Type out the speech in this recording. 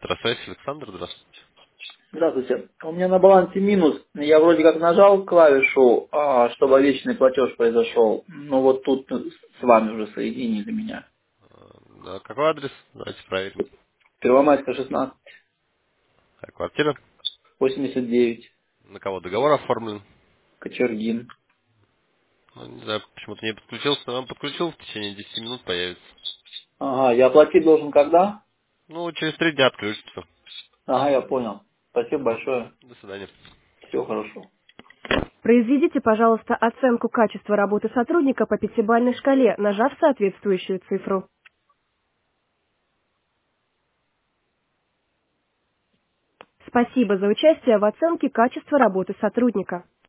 Центросвязь, Александр, здравствуйте. Здравствуйте. У меня на балансе минус. Я вроде как нажал клавишу, чтобы вечный платеж произошел. Но вот тут с вами уже соединили меня. Да, какой адрес? Давайте проверим. Первомайская, 16, А квартира? 89, На кого договор оформлен? Кочергин. Ну, не знаю, почему-то не подключился, но он подключил, в течение 10 минут появится. Ага, я оплатить должен когда? Ну, через 3 дня отключится. Ага, я понял. Спасибо большое. До свидания. Всего хорошего. Произведите, пожалуйста, оценку качества работы сотрудника по пятибалльной шкале, нажав соответствующую цифру. Спасибо за участие в оценке качества работы сотрудника.